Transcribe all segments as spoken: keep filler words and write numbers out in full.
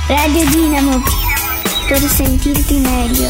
Radio Dinamo, per sentirti meglio.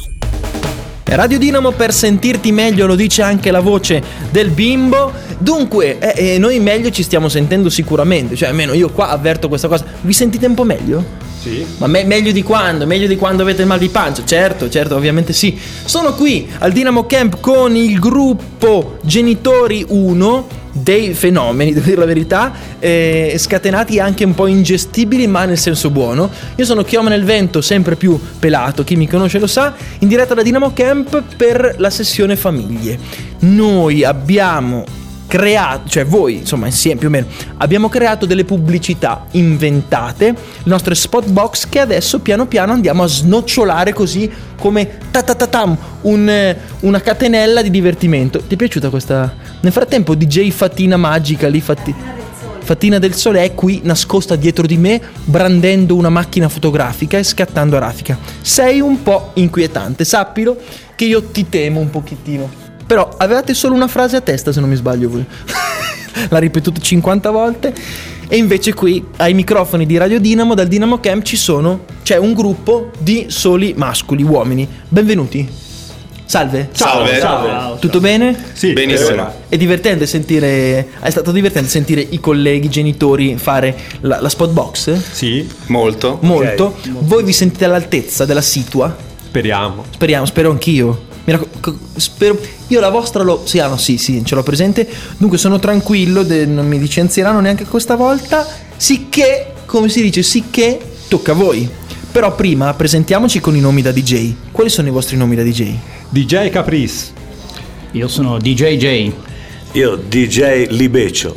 Radio Dinamo per sentirti meglio, lo dice anche la voce del bimbo. Dunque, eh, eh, noi meglio ci stiamo sentendo sicuramente. Cioè, almeno io qua avverto questa cosa. Vi sentite un po' meglio? Sì. Ma me- meglio di quando? Meglio di quando avete il mal di pancia? Certo, certo, ovviamente sì. Sono qui al Dinamo Camp con il gruppo Genitori uno, dei fenomeni, devo dire la verità, eh, scatenati anche un po' ingestibili, ma nel senso buono. Io sono Chioma nel Vento, sempre più pelato, chi mi conosce lo sa, in diretta da Dinamo Camp per la sessione famiglie. Noi abbiamo creato, cioè voi insomma insieme più o meno, abbiamo creato delle pubblicità inventate, le nostre spot box, che adesso piano piano andiamo a snocciolare così come ta-ta-ta-tam, un, una catenella di divertimento. Ti è piaciuta questa? Nel frattempo D J Fatina Magica lì, Fatti, Fatina del Sole è qui nascosta dietro di me, brandendo una macchina fotografica e scattando a raffica. Sei un po' inquietante, sappilo che io ti temo un pochettino. Però avevate solo una frase a testa, se non mi sbaglio voi. L'ha ripetuta cinquanta volte. E invece qui ai microfoni di Radio Dinamo, dal Dinamo Camp, ci sono, c'è un gruppo di soli mascoli, uomini. Benvenuti. Salve. Salve. Ciao. Ciao. Tutto bene? Sì, benissimo. È divertente sentire, è stato divertente sentire i colleghi, i genitori fare la, la spot box? Sì. Molto. Molto. Okay. Voi vi sentite all'altezza della situa? Speriamo. Speriamo, spero anch'io. Mi raccom- spero, io la vostra lo sì, ah, no, sì, sì, ce l'ho presente. Dunque sono tranquillo, de- non mi licenzieranno neanche questa volta. Sicché, come si dice, sicché tocca a voi. Però prima presentiamoci con i nomi da D J. Quali sono i vostri nomi da D J? D J Caprice. Io sono D J J. Io D J Libecio.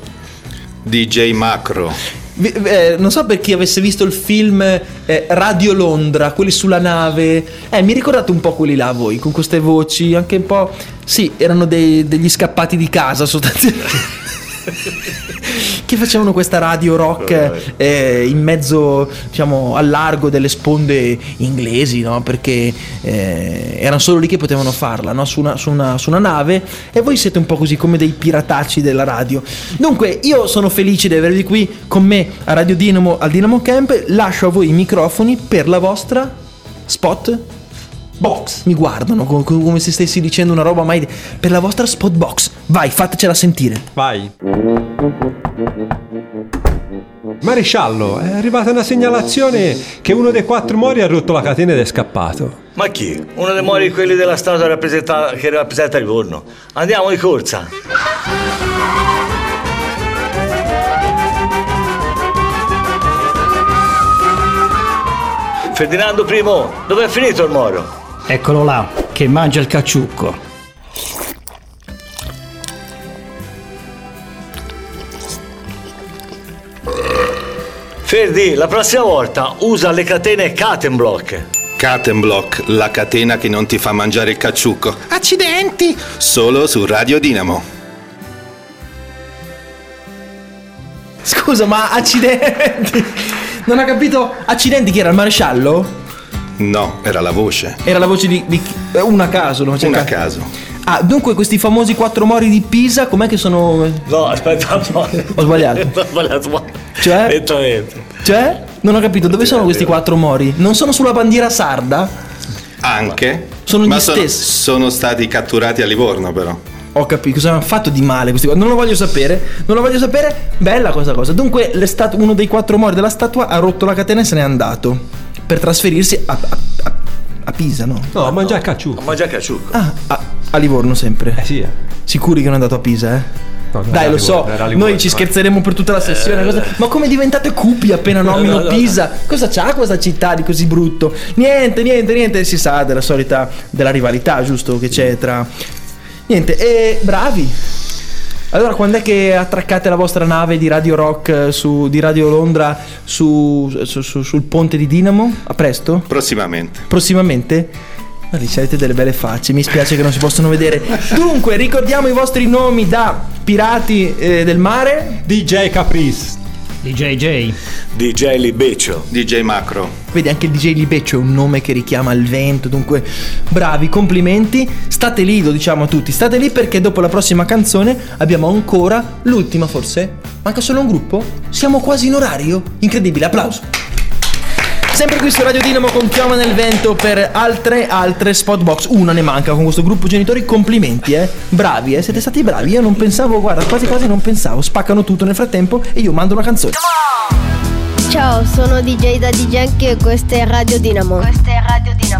D J Macro. Eh, non so per chi avesse visto il film eh, Radio Londra, quelli sulla nave. Eh, mi ricordate un po' quelli là voi, con queste voci anche un po'. Sì, erano dei, degli scappati di casa sostanzialmente. Che facevano questa radio rock eh, in mezzo, diciamo, al largo delle sponde inglesi, no? Perché eh, erano solo lì che potevano farla, no? Su una, su, una, su una nave. E voi siete un po' così come dei piratacci della radio. Dunque io sono felice di avervi qui con me a Radio Dinamo, al Dinamo Camp. Lascio a voi i microfoni per la vostra spot box. Mi guardano come, come se stessi dicendo una roba mai. Per la vostra spot box. Vai, fatecela sentire. Vai. Maresciallo, è arrivata una segnalazione che uno dei quattro mori ha rotto la catena ed è scappato. Ma chi? Uno dei mori, quelli della statua rappresenta- che rappresenta il corno. Andiamo di corsa. Ferdinando Primo, dove è finito il moro? Eccolo là, che mangia il cacciucco. Ferdi, la prossima volta usa le catene Catenblock. Catenblock, la catena che non ti fa mangiare il cacciucco. Accidenti! Solo su Radio Dinamo. Scusa, ma accidenti! Non ho capito, accidenti chi era, il maresciallo? No, era la voce. Era la voce di, di una a caso, non c'è Una a ca- caso. Ah, dunque questi famosi quattro mori di Pisa, com'è che sono? No, aspetta, no. Ho sbagliato. Ho sbagliato. Cioè? Lentamente. Cioè? Non ho capito, dove sono questi quattro mori? Non sono sulla bandiera sarda? Anche. Sono ma gli sono, stessi. sono stati catturati a Livorno, però. Ho capito, cosa hanno fatto di male questi qua? Non lo voglio sapere, non lo voglio sapere. Bella questa cosa. Dunque le statu- uno dei quattro mori della statua ha rotto la catena e se n'è andato per trasferirsi a, a, a, a Pisa, no? No, a mangiare il cacciucco. Ma già cacciucco. Ah, a, a Livorno sempre. Eh sì. Eh. Sicuri che non è andato a Pisa, eh? No, Dai, lo so, Livorno, noi ci scherzeremo per tutta la sessione. Eh, cosa... Ma come diventate cupi appena nomino no, no, Pisa? Cosa c'ha questa città di così brutto? Niente, niente, niente, si sa della solita, della rivalità, giusto, che c'è tra... Niente, e bravi. Allora, quando è che attraccate la vostra nave di Radio Rock su, di Radio Londra su, su, su, sul ponte di Dinamo? A presto? Prossimamente. Prossimamente? Ma lì avete delle belle facce, mi spiace che non si possono vedere. Dunque, ricordiamo i vostri nomi da pirati eh, del mare. D J Caprice. D J J. D J Libecio. D J Macro. Vedi, anche il D J Libecio è un nome che richiama il vento. Dunque, bravi, complimenti. State lì, lo diciamo a tutti. State lì perché dopo la prossima canzone abbiamo ancora l'ultima, forse. Manca solo un gruppo? Siamo quasi in orario. Incredibile, applauso. Sempre qui su Radio Dinamo con Chioma nel vento per altre altre spot box. Una ne manca con questo gruppo genitori. Complimenti, eh. Bravi, eh. Siete stati bravi. Io non pensavo, guarda, quasi quasi non pensavo. Spaccano tutto nel frattempo e io mando una canzone. Ciao, sono D J da D J e questa è Radio Dinamo. Questa è Radio Dinamo.